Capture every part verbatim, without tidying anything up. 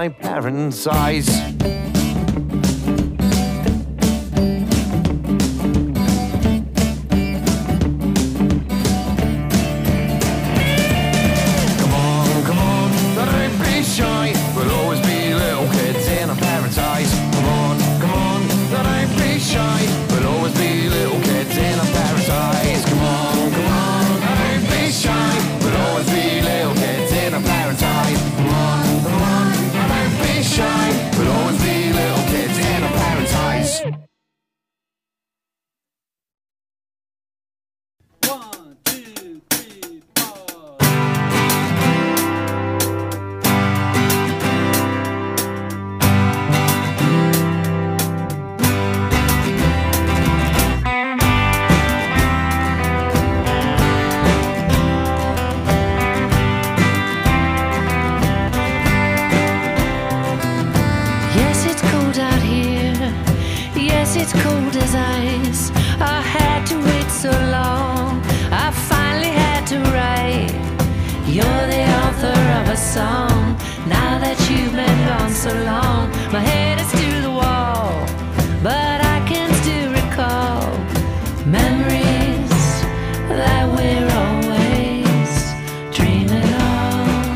my parents' eyes. It's cold as ice. I had to wait so long. I finally had to write. You're the author of a song. Now that you've been gone so long, my head is to the wall, but I can still recall memories that we're always dreaming of.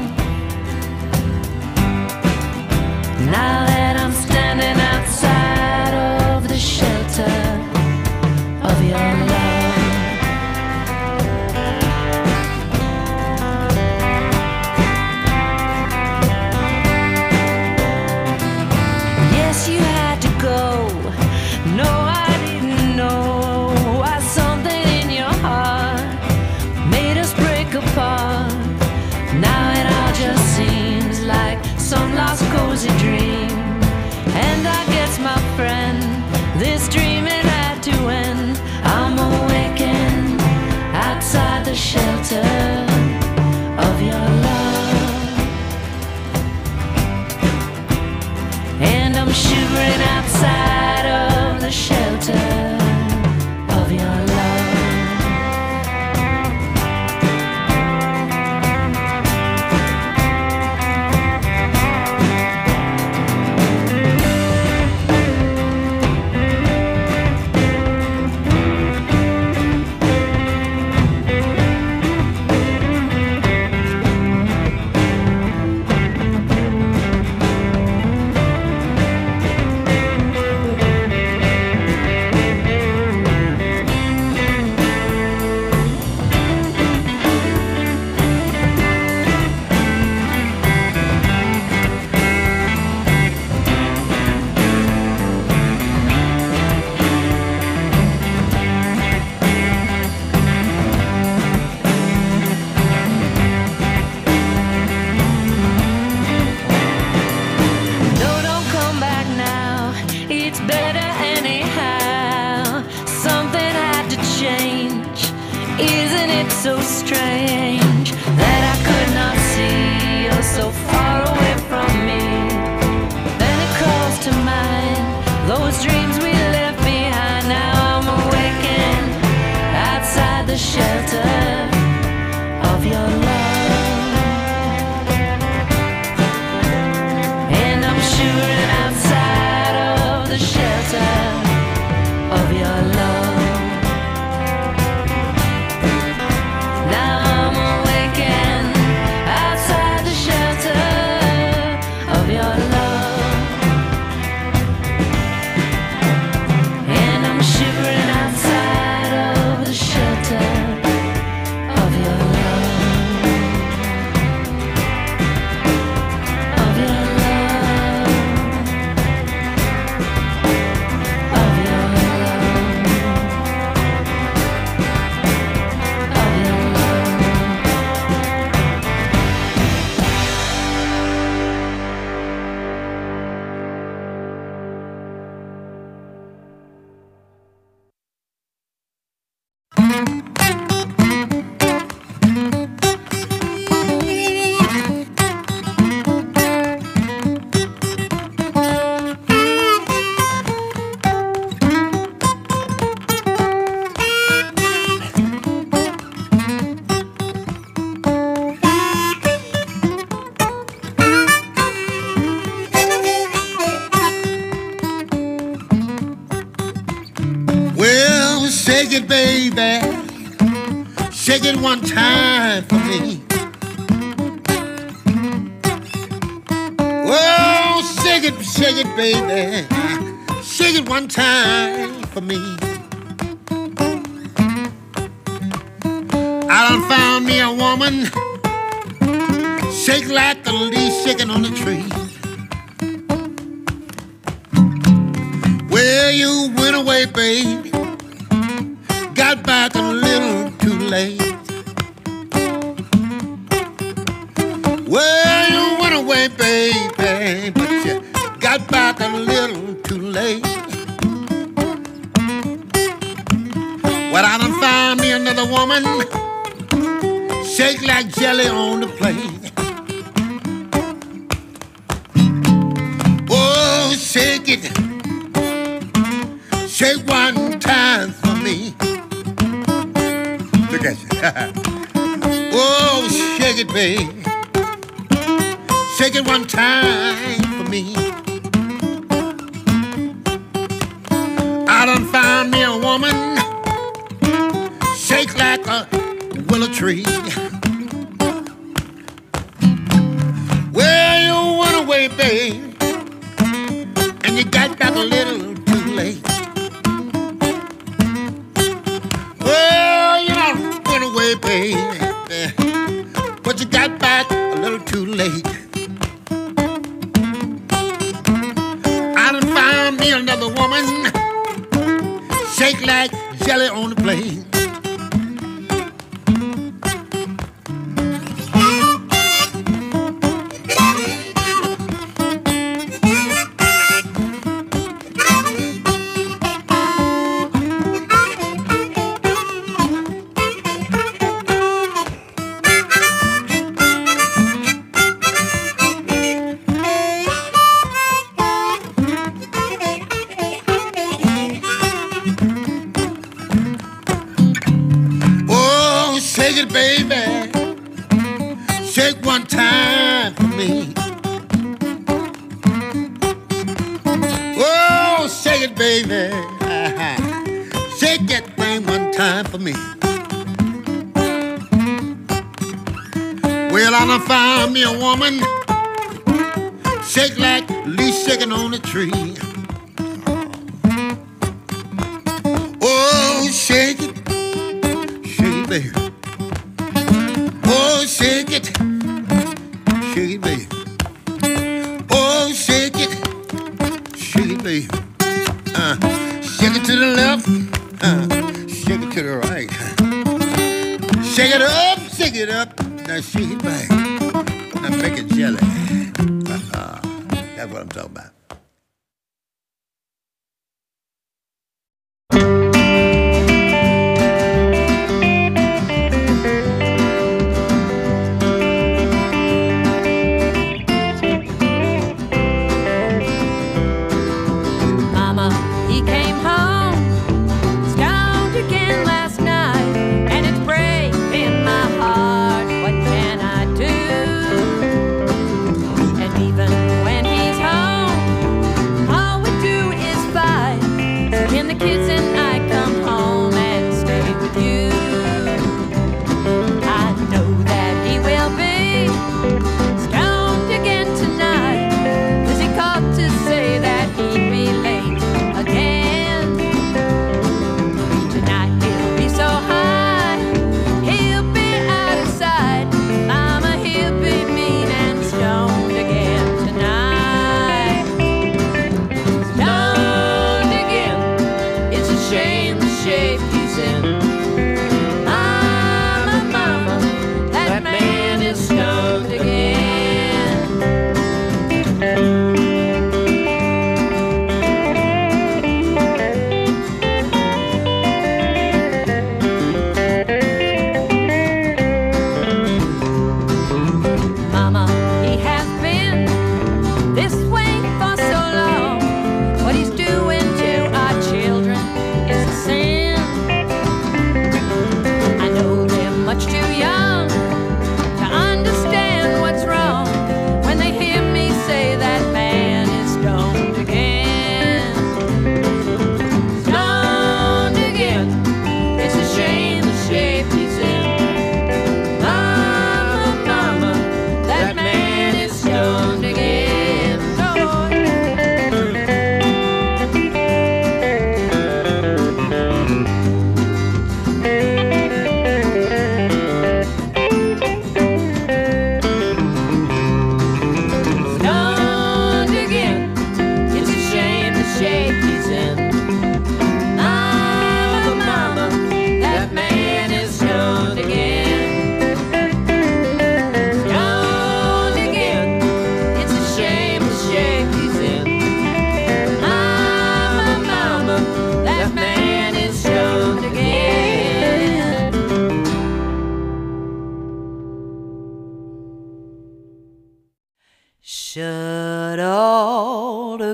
Now that I'm standing outside of the shelter of your love, yes, you had to go. No, I didn't know why something in your heart made us break apart. Now it all just seems like some lost cozy dream. And I guess, my friend, this dream it had to end. I'm awakened outside the shelter of your love, and I'm shivering outside of the shelter of your love. It's better anyhow. Something had to change. Isn't it so strange that I could not see you're so far away from me? Then it calls to mind those dreams we left behind. Now I'm awakened outside the shelter of your love, and I'm shivering outside of the shelter of your love. Now I'm away. Shake it, baby. Shake it one time for me. Oh, shake it, shake it, baby. Shake it one time for me. I done found me a woman, shake like a leaf shaking on a tree. Well, you went away, baby, got back a little too late. Well, you went away, baby, but you got back a little too late. Well, I done found me another woman, shake like jelly on the plate. Oh, shake it, shake one time for me. Look at you. Oh, shake it, baby. Shake it one time for me. I done found me a woman, shake like a willow tree. Well, you went away, babe, and you got back a little too late. Well, you done went away, baby, but you got back a little too late. I done found me another woman, shake like jelly on the plate. Shake it, baby. Shake one time for me. Oh, shake it, baby. Shake that thing one time for me. Well, I done found me a woman, shake like leaf shaking on a tree. Oh, shake it, shake it, baby. Oh, shake it, shake it, baby. Oh, shake it, shake it, baby. Uh, shake it to the left, uh, shake it to the right. Shake it up, shake it up, now shake it back. Now make it jelly. Uh, that's what I'm talking about. What he's doing to our children is a sin.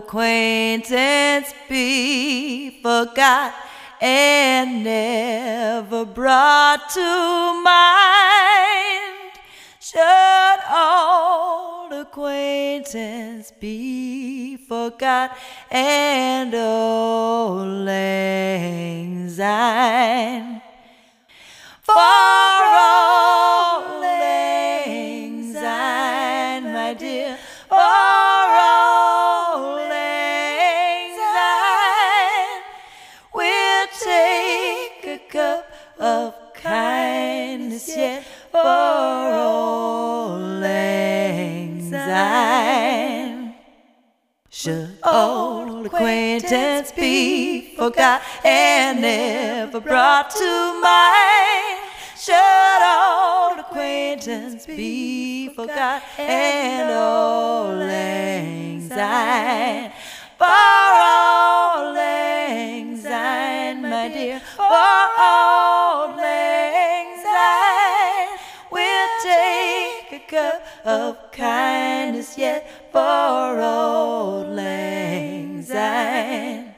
acquaintance be forgot and never brought to mind? Should old acquaintance be forgot and old lang syne? For old lang syne, my dear, for old lang syne, we'll take a cup of kindness yet for old lang syne. Should old acquaintance be forgot and never brought to mind? Should old acquaintance be forgot and old lang syne? For old lang syne, my dear, for old lang syne, we'll take a cup of kindness yet for old lang syne.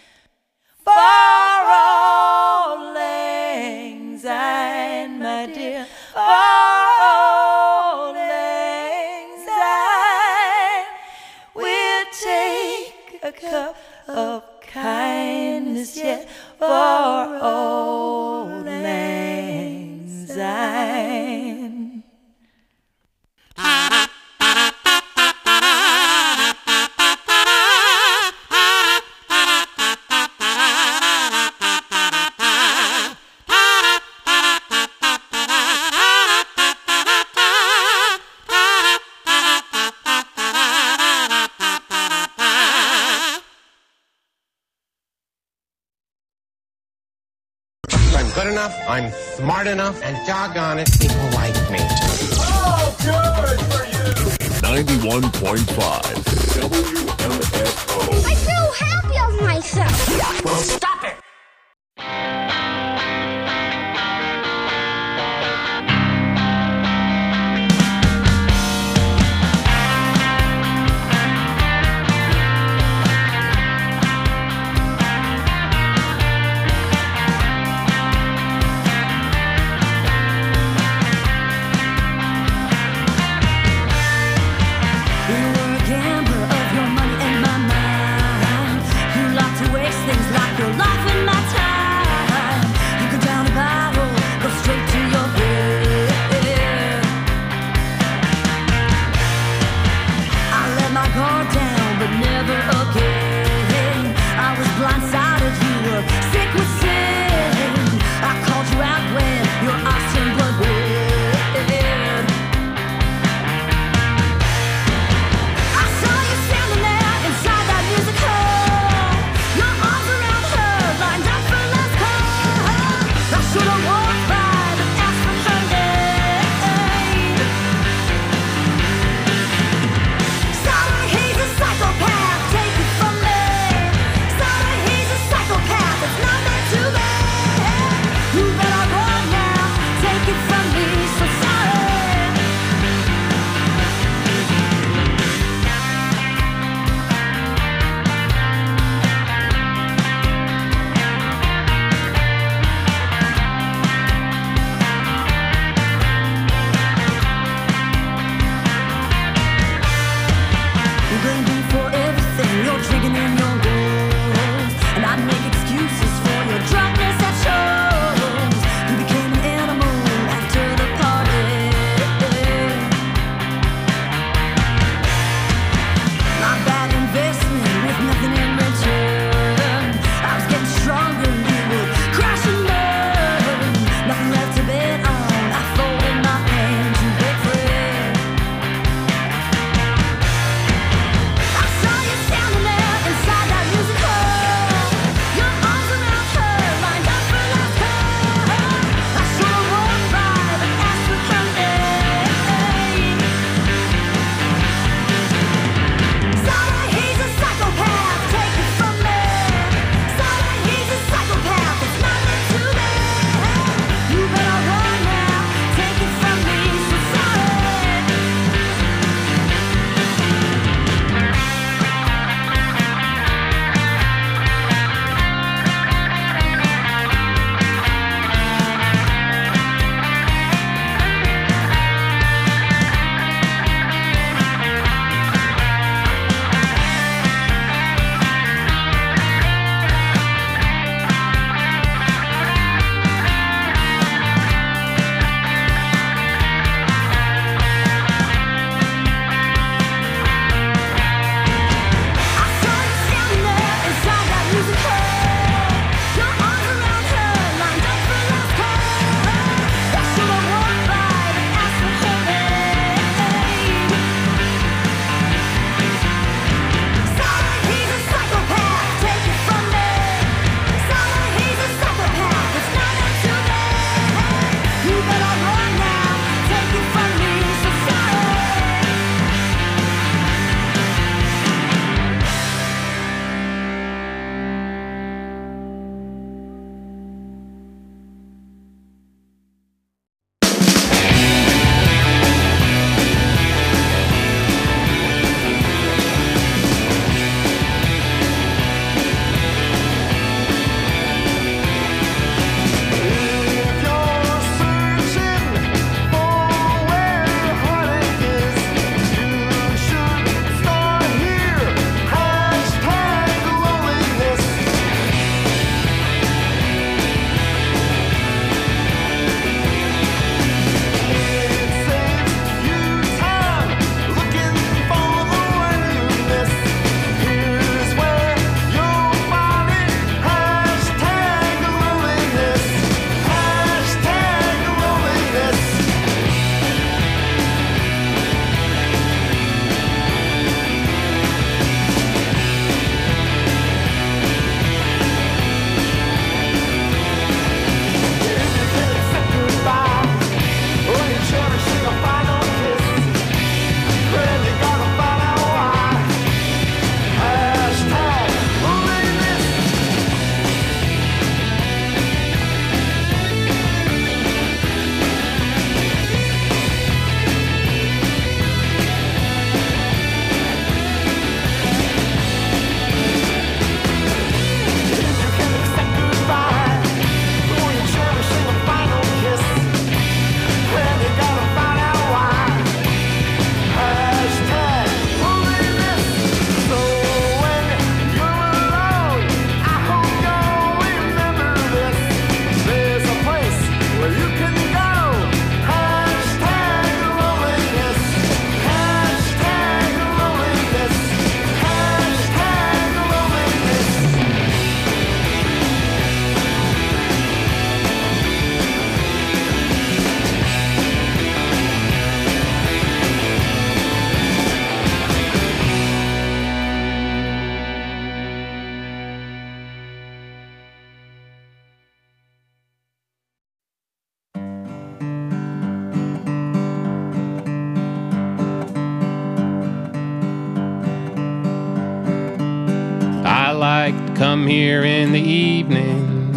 For old lang syne, my dear, for old lang syne, we'll take a cup of kindness yet for old lang syne. I'm good enough, I'm smart enough, and doggone it, people like me. Oh, good for you! ninety-one point five W M S O. I feel happy of myself. Well, stop it! You were a gambler of your money and my mind. You like to waste things like your come here in the evening,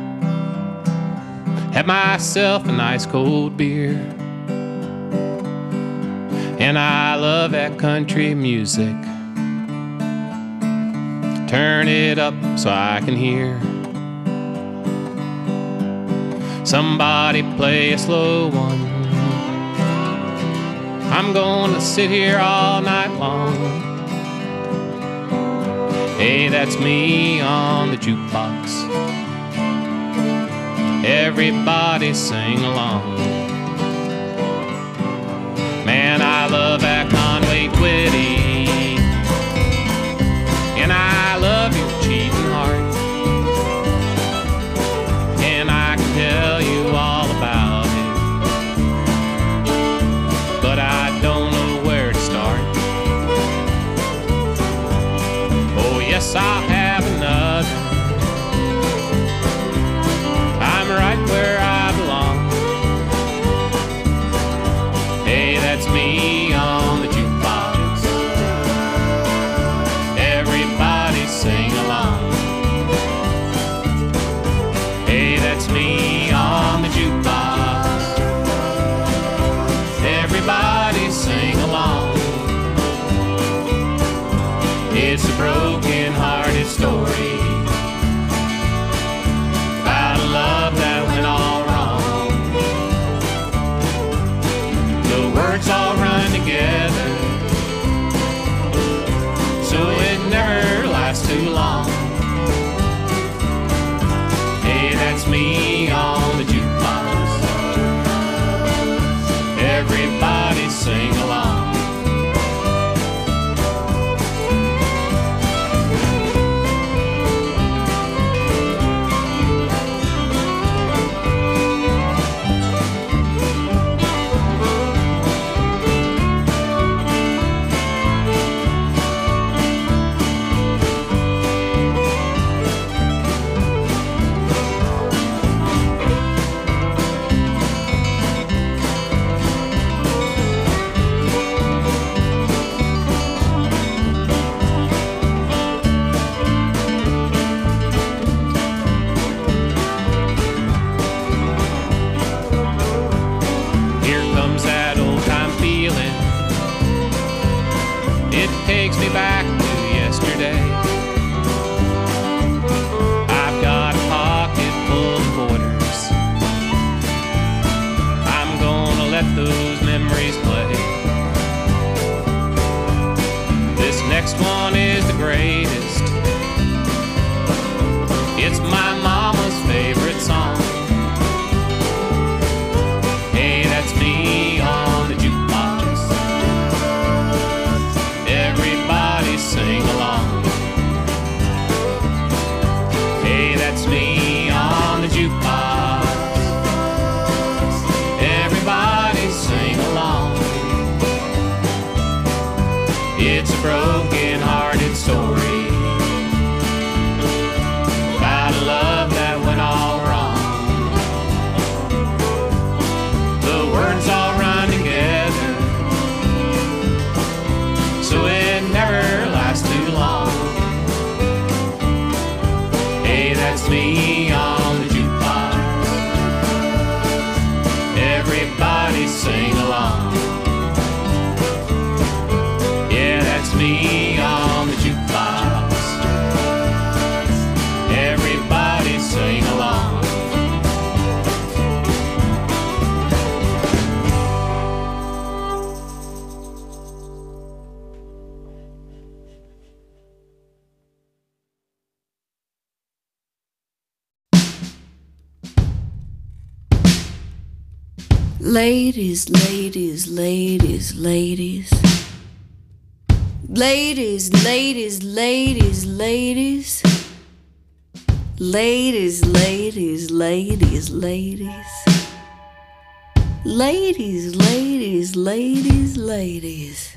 have myself a nice cold beer, and I love that country music. Turn it up so I can hear somebody play a slow one. I'm gonna sit here all night long. Hey, that's me on the jukebox. Everybody sing along. Man, I love that Conway Twitty, and I love your cheating heart, and I can tell you all about it, but I don't know where to start. Oh yes, I'll have another. I'm right where I belong. Hey, that's me on the jukebox. Everybody sing along. Hey, that's me on the jukebox. Everybody sing along. It's a broken-hearted story about a love that went all wrong. The words all run together, so it never lasts too long. Hey, that's me on the jukebox. Everybody sing along. Takes me back to yesterday. I've got a pocket full of quarters. I'm gonna let those memories play. This next one is the greatest. It's my mama's favorite song. Hey, that's me on the jukebox. Everybody sing along. Hey, that's me on the jukebox. Everybody sing along. It's a broken-hearted story about a love that went all wrong. The words all run together, so it never lasts too long. Hey, that's me on the jukebox. Everybody sing along. Yeah, that's me on the jukebox. Everybody sing along. Ladies, ladies, ladies, ladies. Ladies, ladies, ladies, ladies. Ladies, ladies, ladies, ladies. Ladies, ladies, ladies, ladies.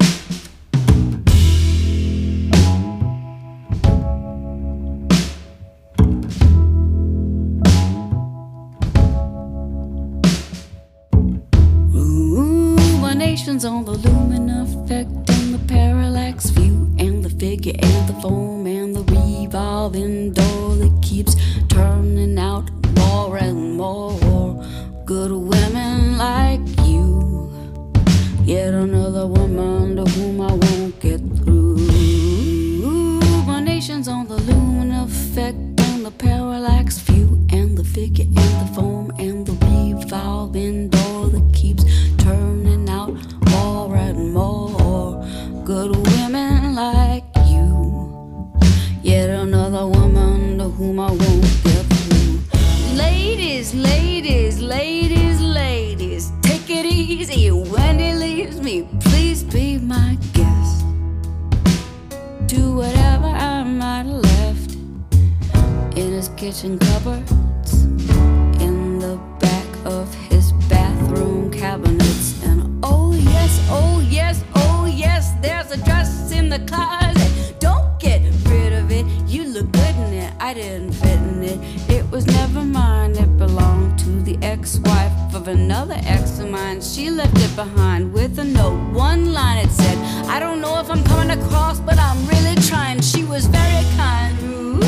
Ruminations on the Lumina effect and the parallax view and the figure and the foam and the revolve revolving door that keeps turning out more and more good women like you. Yet another woman to whom I won't get through. My nation's on the lumen effect and the parallax view and the figure and the form and the revolving door that keeps turning out more and more good women like you. Yet another woman to whom I won't get through. Ladies, ladies, ladies, ladies, take it easy when he leaves me. Please be my guest. Do whatever I might have left in his kitchen cupboards, in the back of his bathroom cabinets. And oh yes, oh yes, oh yes, there's a dress in the closet. Don't get rid of it, you look good in it. I didn't fit in it, it was never mine. It belonged to the ex-wife of another ex of mine. She left it behind with a note, one line it said, I don't know if I'm coming across, but I'm really trying. She was very kind. Ooh,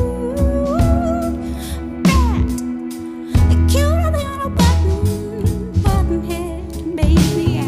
that, cuter than a button, button head, baby.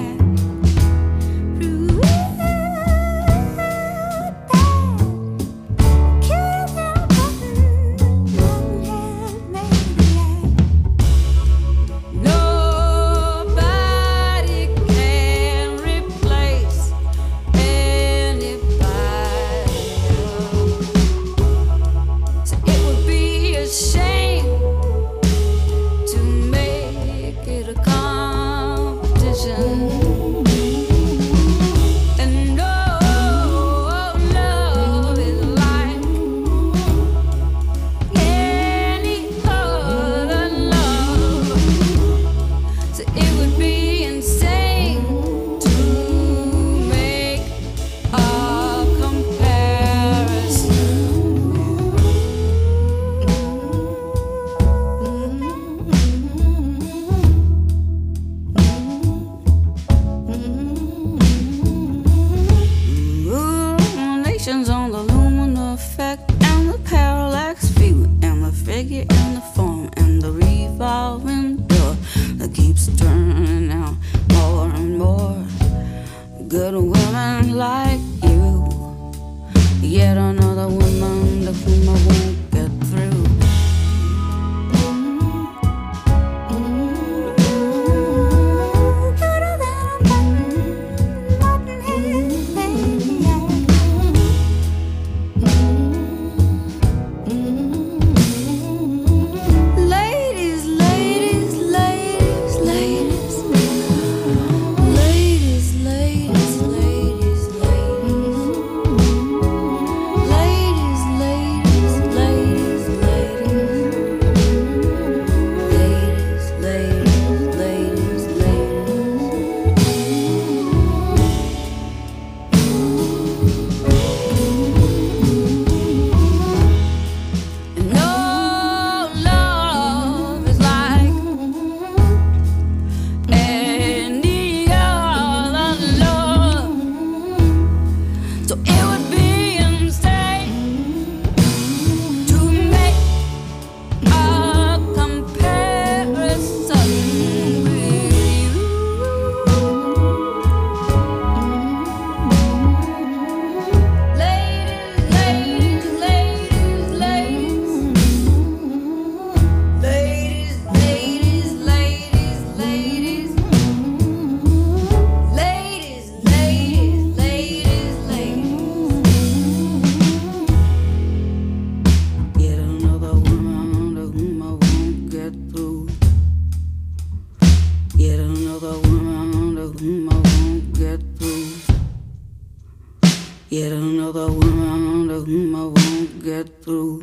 Yet another woman to whom I won't get through.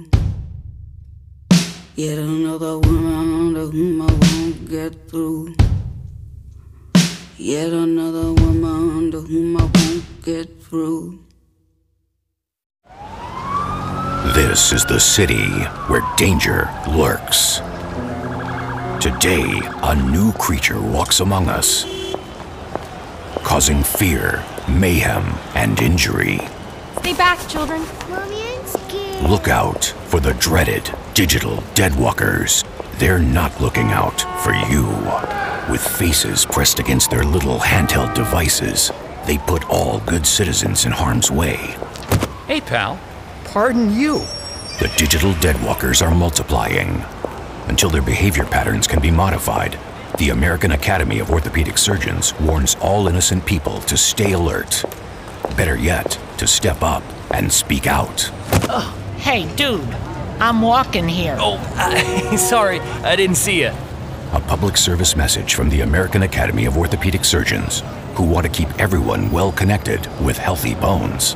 Yet another woman to whom I won't get through. Yet another woman to whom I won't get through. This is the city where danger lurks. Today, a new creature walks among us, causing fear, mayhem, and injury. Stay back, children. Mommy, I'm scared. Look out for the dreaded digital deadwalkers. They're not looking out for you. With faces pressed against their little handheld devices, they put all good citizens in harm's way. Hey, pal. Pardon you. The digital deadwalkers are multiplying. Until their behavior patterns can be modified, the American Academy of Orthopedic Surgeons warns all innocent people to stay alert. Better yet, to step up and speak out. Oh, hey, dude. I'm walking here. Oh, uh, sorry. I didn't see you. A public service message from the American Academy of Orthopedic Surgeons, who want to keep everyone well connected with healthy bones.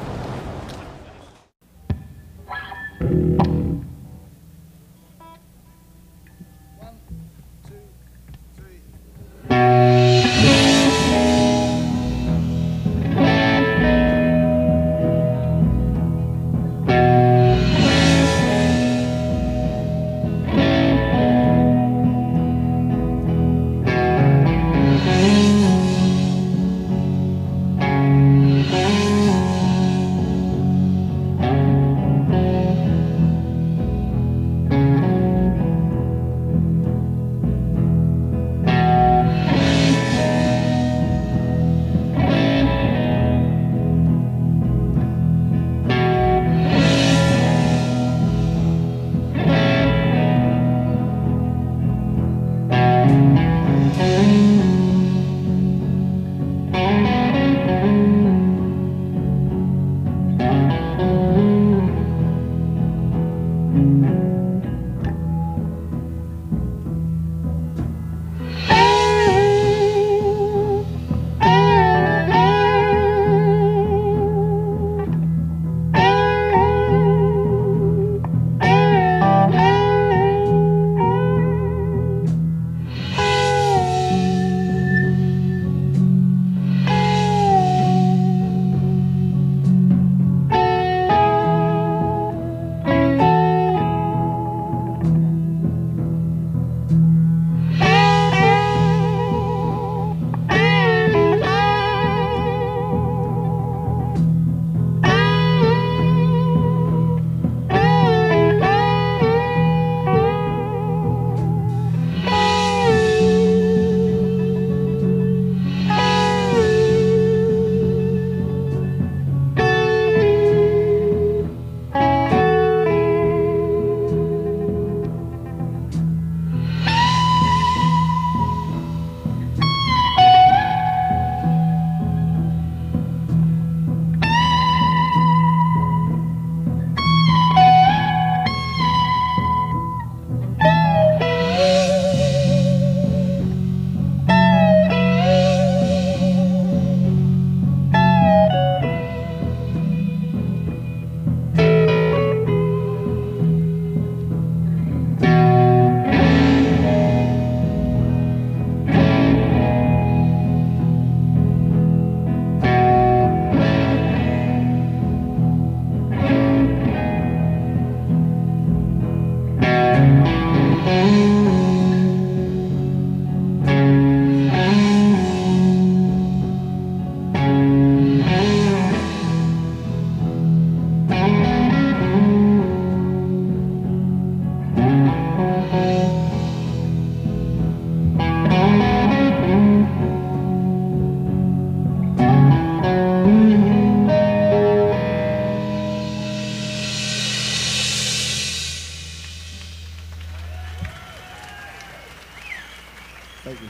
Thank you.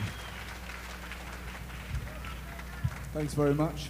Thanks very much.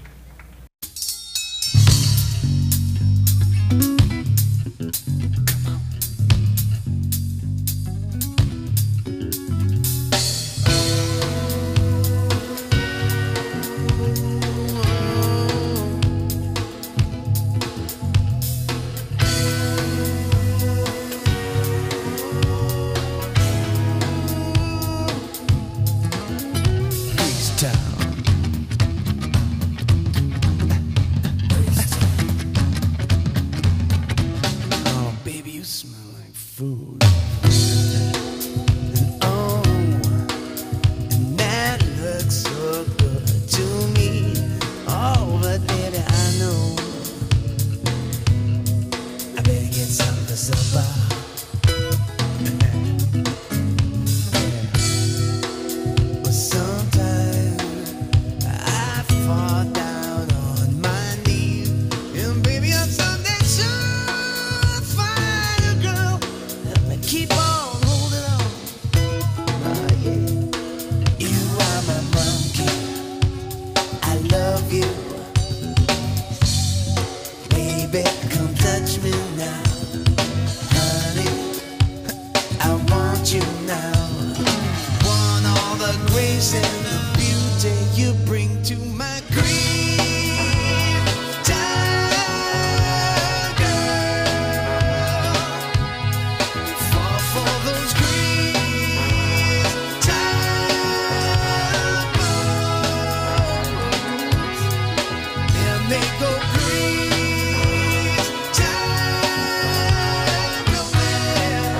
grace and the beauty you bring to my grief. Time, girl, you fall for those grief time moves, and they go grief time nowhere.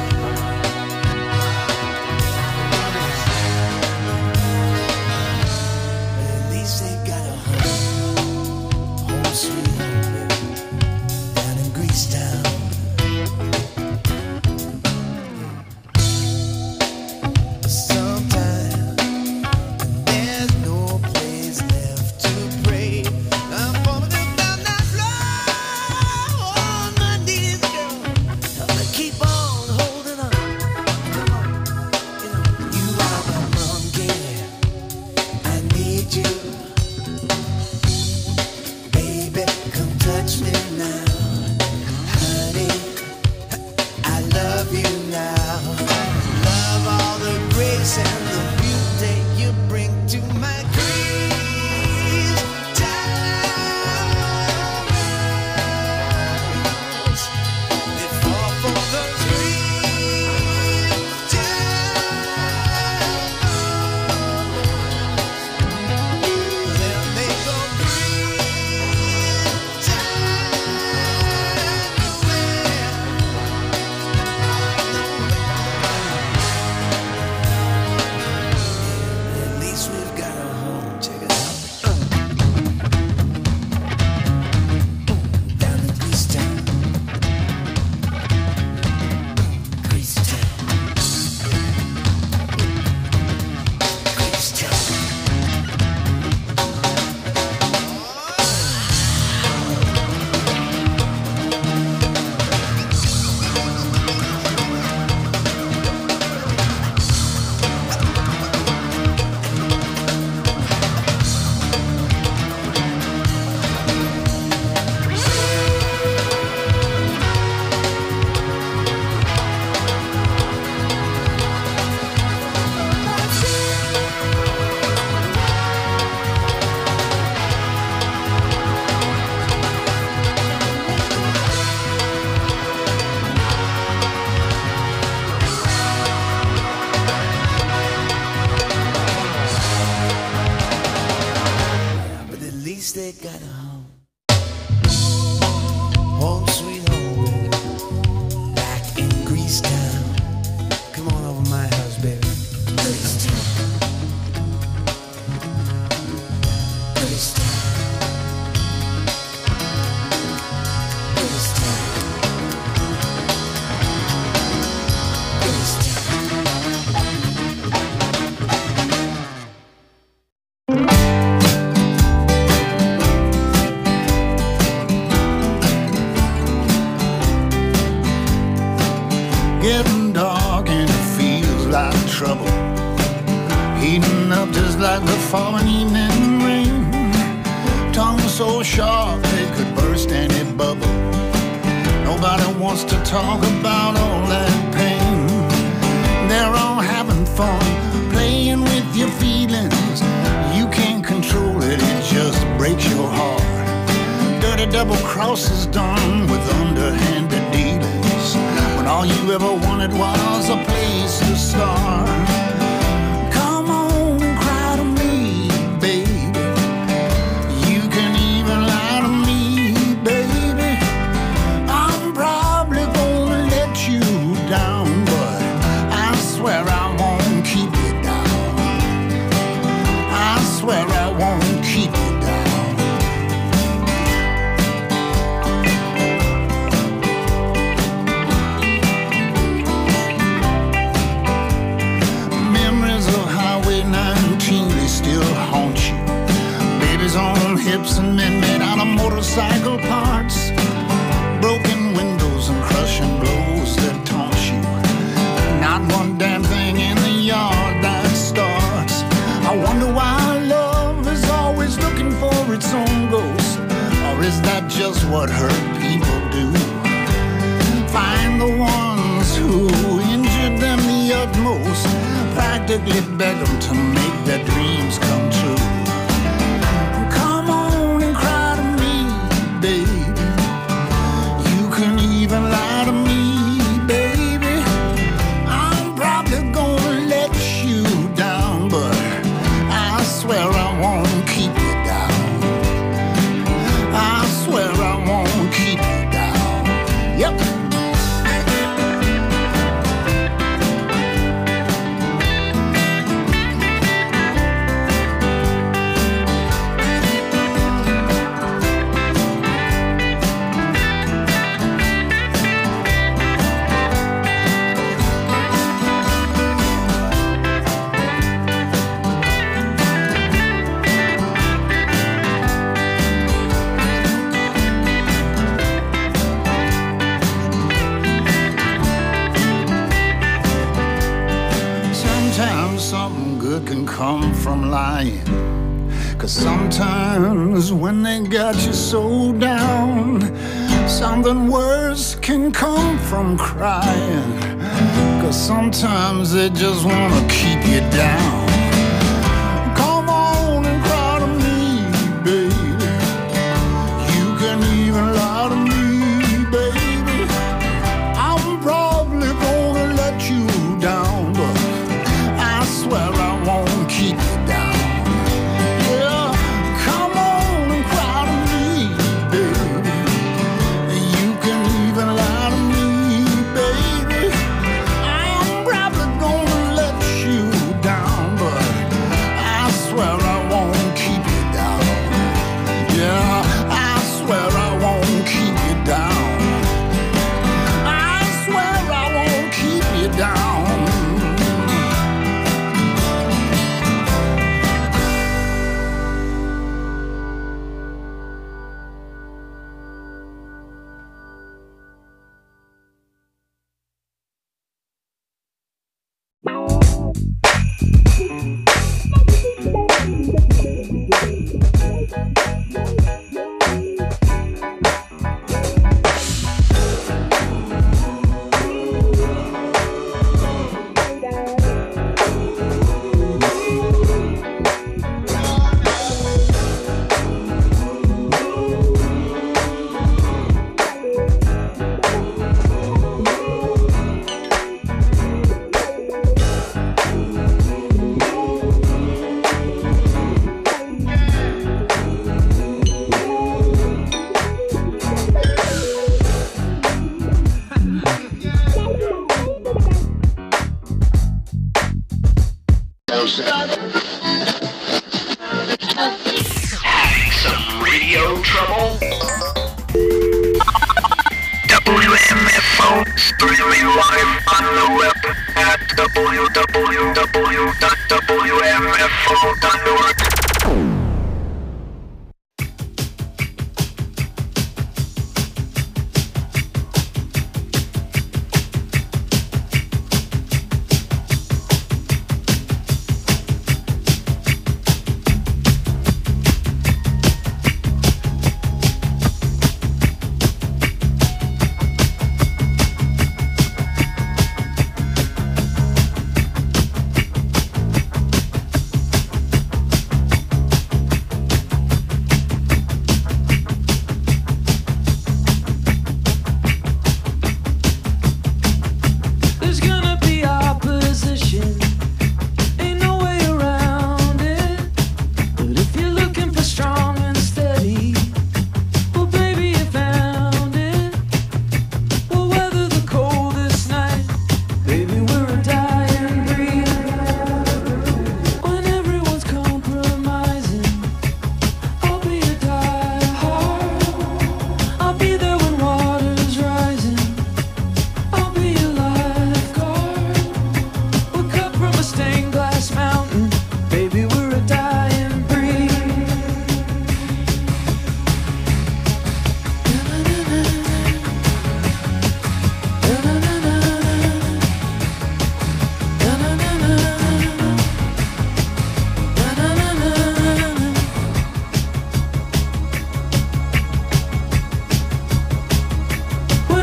At least they got a home, home sweet home, down in Greece town. Sometimes there's no place left to pray. I'm falling down that floor on my knees, girl. Help me keep on holding on. Come on, you know you are my monkey. I need you, baby. Come touch me now, honey. I love you now. Love all the grace and the beauty you bring to my grief times. They fall for those grief times. Then they go grief time nowhere. At least we've got a home. Check it out. Down in Greece town. Greece town. Greece town. But at least they got a home. Home sweet home, baby. Back in Greece town. Come on over my house, baby. Greece town. Greece town. Greece town. Greece town. Getting dark and it feels like trouble. Heating up just like the falling evening rain. Tongue so sharp they could burst any bubble. Nobody wants to talk about all that pain. They're all having fun, playing with your feelings. You can't control it, it just breaks your heart. Dirty double crosses done with underhanded dealings, when all you ever wanted was a place to start. Come on, cry to me, baby. You can even lie to me, baby. I'm probably gonna let you down, but I swear I won't keep you down. I swear I won't keep you down. Memories of Highway nineteen, they still haunt you. Babies on hips and men made out of motorcycle parts. Broken windows and crushing blows that taunt you. Not one damn thing in the yard that starts. I wonder why love is always looking for its own ghost. Or is that just what hurt people do? Find the ones who injured them the utmost. Practice practically beg them to make their dreams come true. Come on and cry to me, baby. You can even lie to me, baby. I'm probably gonna let you down, but I swear I won't keep you down. I swear I won't keep you down. Yep. Something good can come from lying. Cause sometimes when they got you so down, something worse can come from crying. Cause sometimes they just wanna keep you down. Come on and cry to me, baby. You can even lie to me, baby. I'm probably gonna let you down, but I swear I won't keep you down. Yeah, come on and cry to me, baby. You can even lie to me, baby. I'm probably gonna let you down, but I swear I won't keep you down. Yeah, I swear I won't keep you down. I swear I won't keep you down. Having some radio trouble? W M F O streaming live on the web at w w w dot w m f o dot org.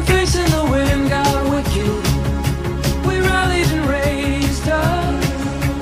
facing the wind got wicked. We rallied and raised up.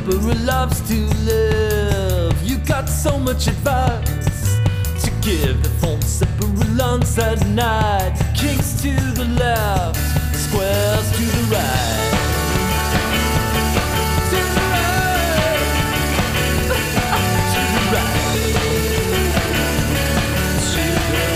Sipper who loves to live. You got so much advice to give. The phone Sipper who lunch at night. Kings to the left, squares to the right. To the right. To the right. To the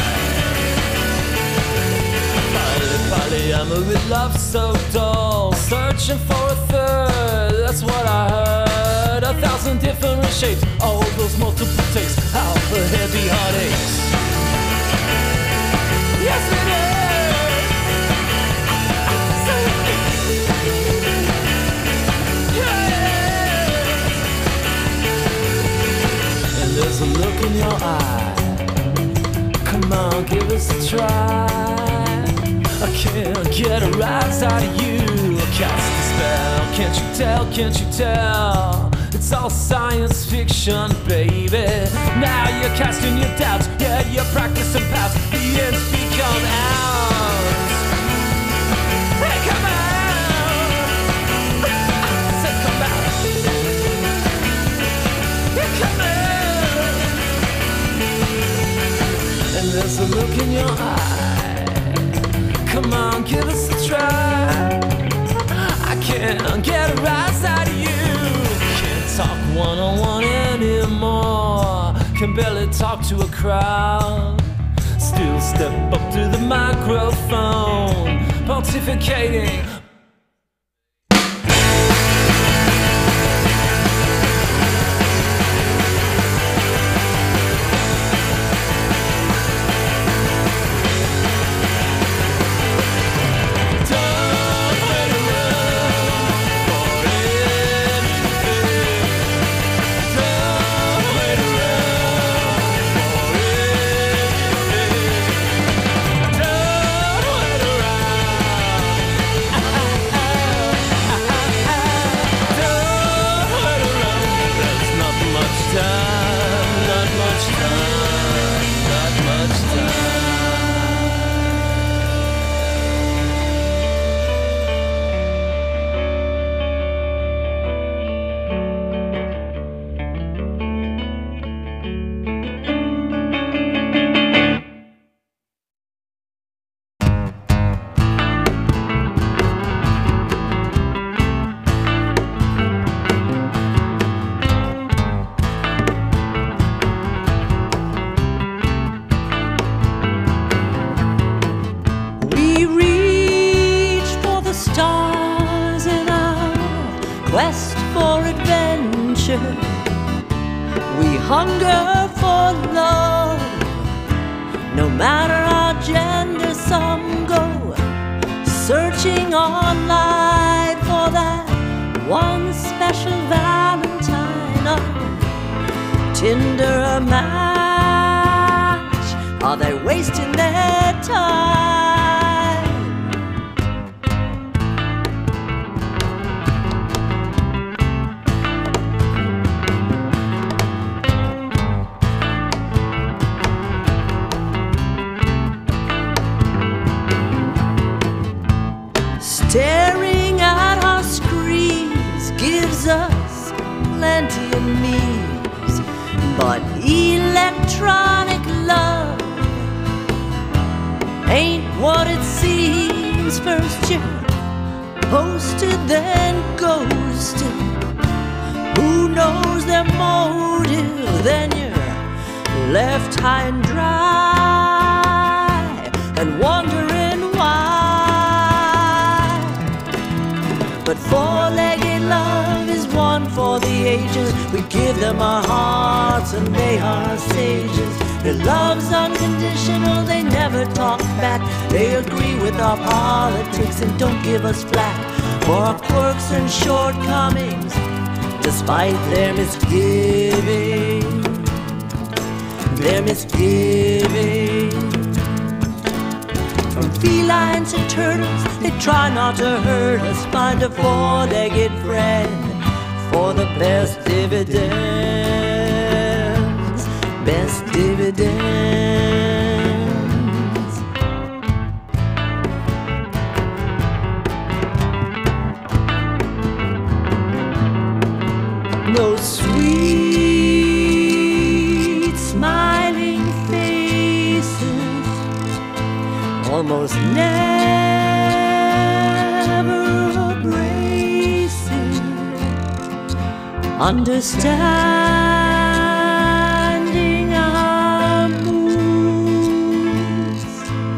right. Polly, polyamor with love so dull. Searching for a third, that's what I heard. A thousand different shapes, all those multiple takes. How the heavy heartaches. Yes it is. So it is. Yeah. And there's a look in your eye. Come on, give us a try. I can't get a rise out of you. Cast a spell, can't you tell, can't you tell? It's all science fiction, baby. Now you're casting your doubts, yeah, you're practicing paths. The ends become ours. Hey, come out! I said come out. Yeah, come out. And there's a look in your eye. Come on, give us a try. I can't get a rise out of you. Can't talk one-on-one anymore. Can barely talk to a crowd. Still step up to the microphone, pontificating. quest for adventure. We hunger for love. No matter our gender, some go searching online for that one special Valentine. A Tinder a match. Are they wasting their time? Staring at our screens gives us plenty of needs, but electronic love ain't what it seems. First you're posted, then ghosted. Who knows their motive? Then you're left high and dry and wondering why. But four-legged love is one for the ages. We give them our hearts and they are sages. Their love's unconditional, they never talk back. They agree with our politics and don't give us flack for our quirks and shortcomings, despite their misgiving, their misgiving. From felines to turtles, they try not to hurt us. Find a four-legged friend for the best dividends, best dividends. almost never abrasive, understanding our moods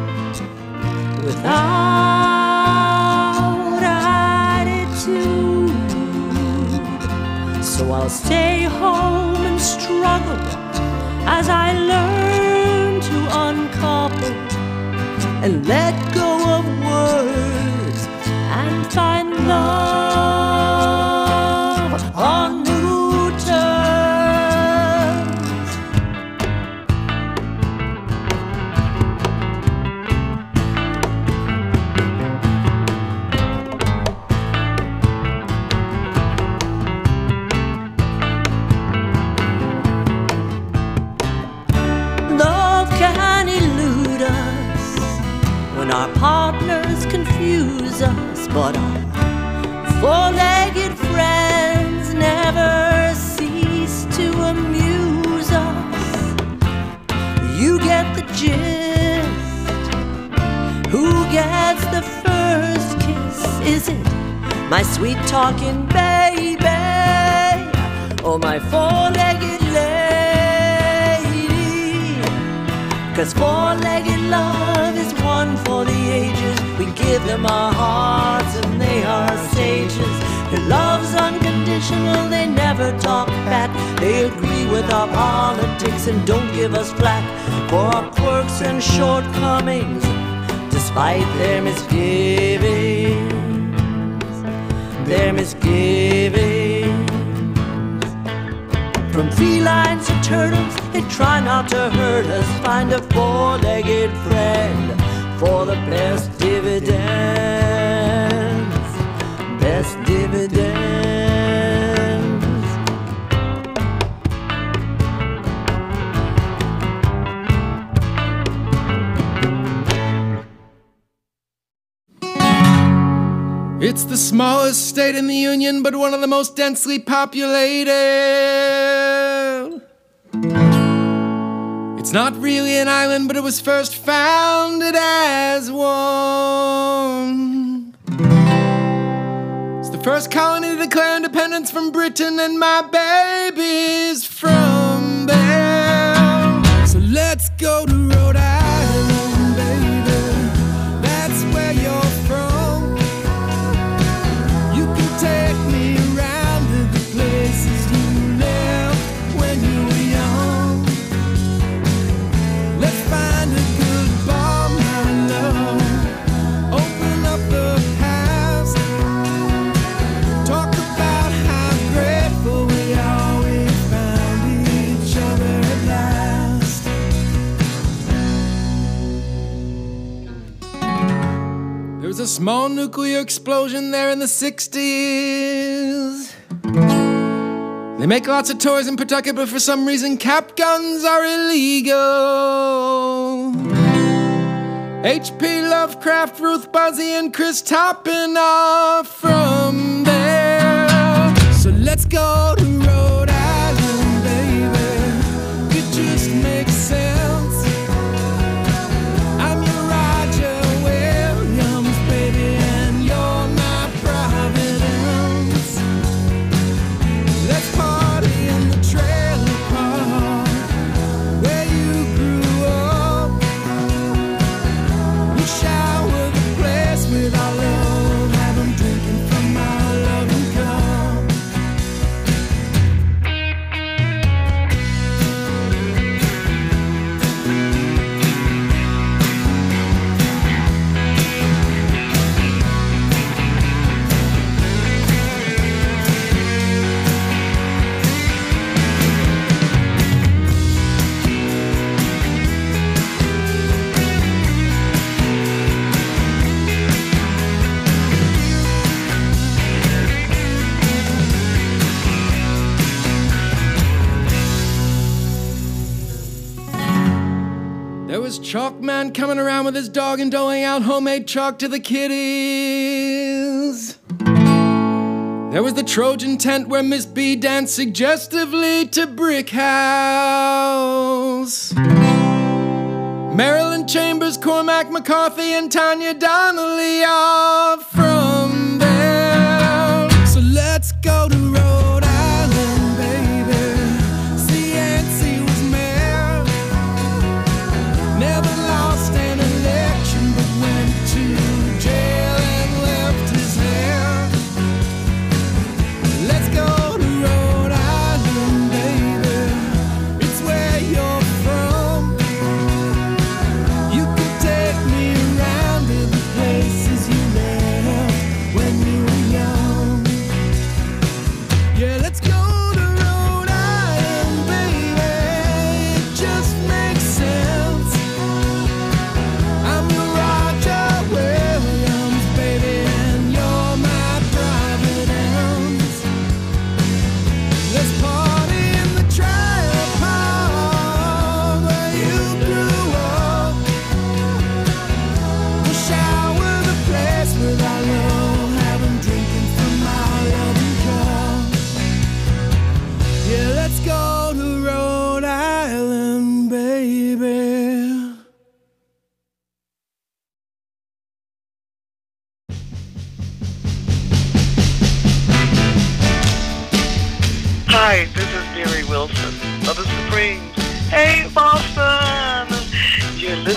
without attitude. So I'll stay home and struggle as I learn to uncouple and let go of words and find love on new terms. Love can elude us when our partners confuse us, but our four-legged friends never cease to amuse us. You get the gist. Who gets the first kiss? Is it my sweet talking baby or my four-legged lady? 'Cause four-legged love is one for the ages. We give them our hearts and they are sages. Their love's unconditional, they never talk back. They agree with our politics and don't give us flack for our quirks and shortcomings, despite their misgivings, their misgivings. From felines to turtles, they try not to hurt us. Find a four-legged friend for the best dividends, best dividends. It's the smallest state in the Union, but one of the most densely populated. It's not really an island, but it was first founded as one. It's the first colony to declare independence from Britain, and my baby's from there. So let's go to Rhode Island, baby. That's where you're from. You can take me around to the places you left when you were young. Let's find a good bar, my love. Open up the past. Talk about how grateful we are we found each other at last. There was a small nuclear explosion there in the sixties. They make lots of toys in Pawtucket, but for some reason cap guns are illegal. H P Lovecraft, Ruth Buzzy, and Chris Toppin are from there. So let's go to Rhode Island, baby. It just makes sense. I'm your Roger Williams, baby, and you're my Providence. Let's party in the trailer park where you grew up. We shower the place with our love, have 'em drinking from our loving cup. There was Chalkman coming around with his dog and doling out homemade chalk to the kiddies. There was the Trojan tent where Miss B danced suggestively to Brick House. Marilyn Chambers, Cormac McCarthy, and Tanya Donnelly are from there. So let's go to Rhode Island, baby. See, Yancey was mayor. Never lost an election, but went to jail and left his hair. Let's go to Rhode Island, baby. It's where you're from. You can take me around to the places you left when you were young. Yeah, let's go to Rhode Island, baby. It just makes sense. I'm your Roger Williams, baby, and you're my private ends. Let's party in the trailer park where you grew up. We'll shower the place with our love, have 'em drinking from our loving cup. Yeah, let's go to Rhode Island, baby. Hi, this is Mary Wilson of the Supremes. Hey, Boston!